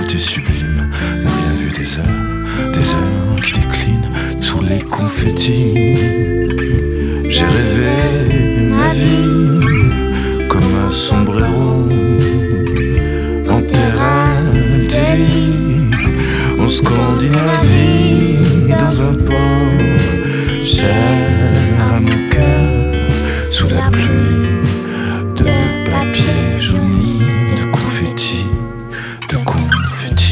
c'était sublime. N'a rien vu des heures qui déclinent sous les confettis. J'ai rêvé ma vie comme un sombrero en terrain délit, en Scandinavie, dans un port cher à mon cœur, sous la pluie de papier jauni, de confetti, de confetti.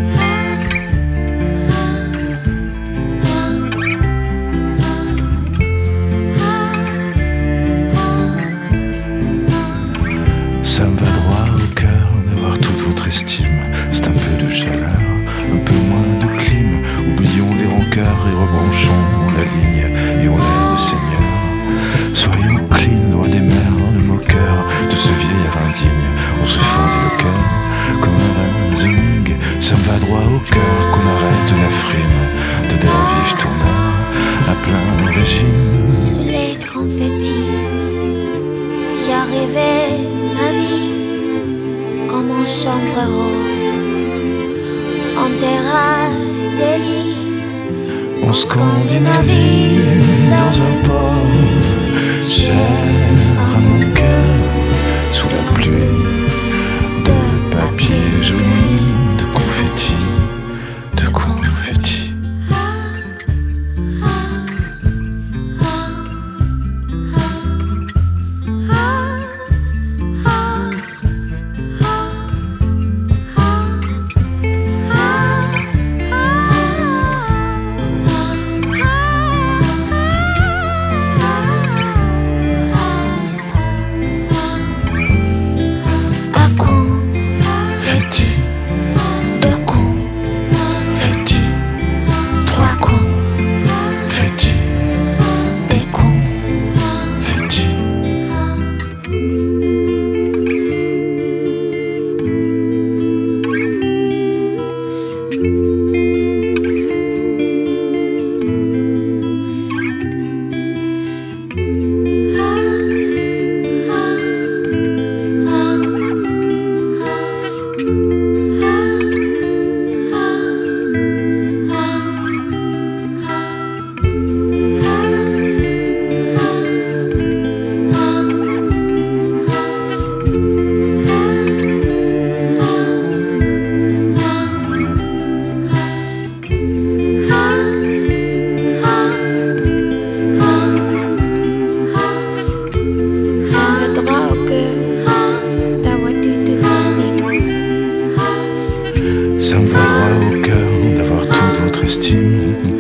Ça me va droit au cœur d'avoir toute votre estime. C'est un peu de chaleur, un peu moins de clim. Oublions les rancœurs et rebranchons la ligne et on l'air de seigneur. Soyons clean, loin des mers, le moqueur de ce vieillard indigne. On se fendit le cœur comme un Vasening. Ça me va droit au cœur qu'on arrête la frime de derviche tourneur à plein régime. Sous les confettis, j'arrivais ma vie comme un sombrero en terrain délit, En Scandinavie, dans un port cher à mon cœur, sous la pluie de papier jauni, de confetti, de confetti. Ça me va droit au cœur d'avoir toute votre estime.